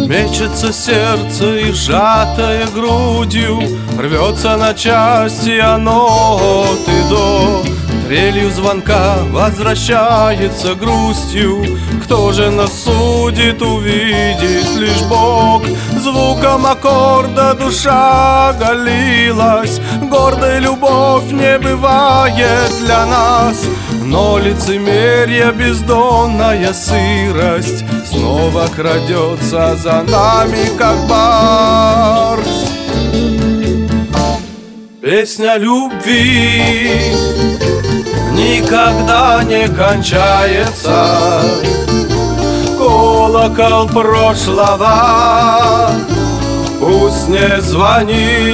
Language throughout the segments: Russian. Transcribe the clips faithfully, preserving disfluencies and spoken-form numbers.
Мечется сердце и сжатое грудью, рвется на части оно от и до. Трелью звонка возвращается грустью. Кто же нас судит, увидит лишь Бог. Звуком аккорда душа оголилась. Гордой любовь не бывает для нас. Но лицемерие, бездонная сырость снова крадется за нами, как барс. Песня любви никогда не кончается. Колокол прошлого пусть не звонит.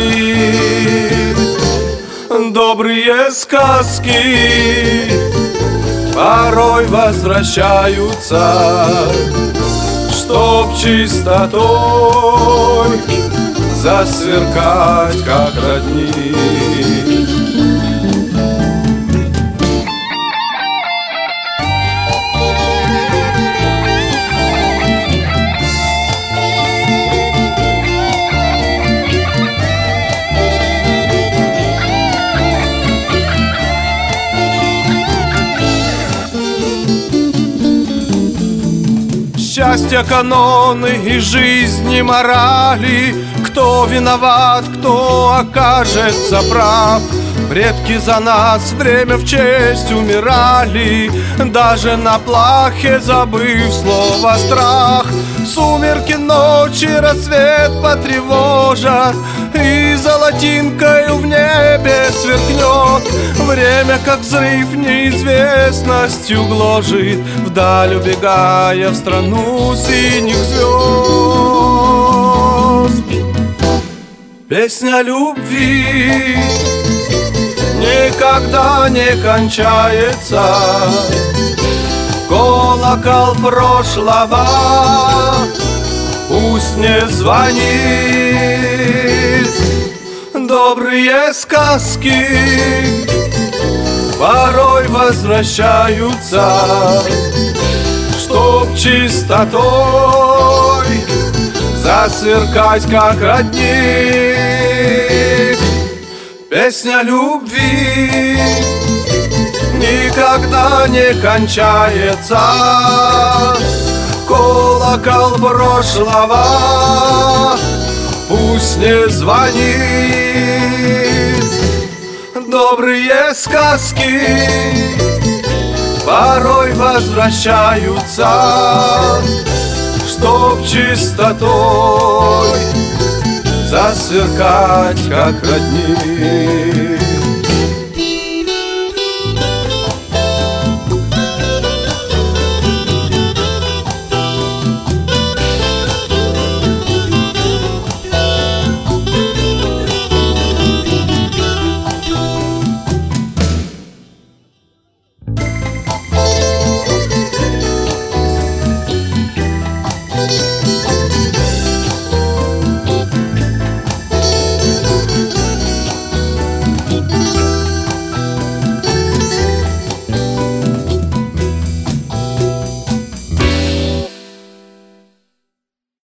Добрые сказки порой возвращаются, чтоб чистотой засверкать, как родник. Счастье, каноны и жизни, морали. Кто виноват, кто окажется прав. Предки за нас время в честь умирали, даже на плахе забыв слово страх. Сумерки ночи рассвет потревожат, и золотинкою в небе сверкнет. Время, как взрыв, неизвестностью гложет, вдаль убегая в страну синих звезд. Песня любви никогда не кончается. Колокол прошлого пусть не звонит. Добрые сказки порой возвращаются, чтоб чистотой засверкать, как родник. Песня любви никогда не кончается. Колокол прошлого пусть не звонит. Добрые сказки порой возвращаются, чтоб чистотой засверкать, как родник.